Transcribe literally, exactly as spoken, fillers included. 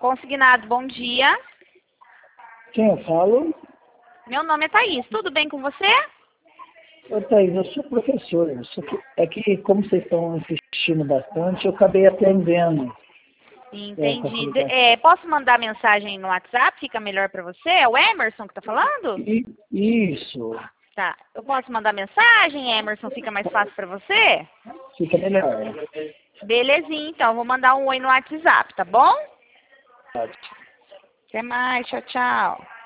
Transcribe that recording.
Consignado, bom dia. Quem eu falo? Meu nome é Thaís. Tudo bem com você? Ô, Thaís, eu sou professor. Só que, é que, como vocês estão insistindo bastante, eu acabei atendendo. Entendi. É, É, posso mandar mensagem no WhatsApp? Fica melhor para você? É o Emerson que tá falando? E, isso. Tá. Eu posso mandar mensagem, Emerson? Fica mais fácil para você? Fica melhor. Belezinha, então. Vou mandar um oi no WhatsApp, tá bom? Pode. Até mais. Tchau, tchau.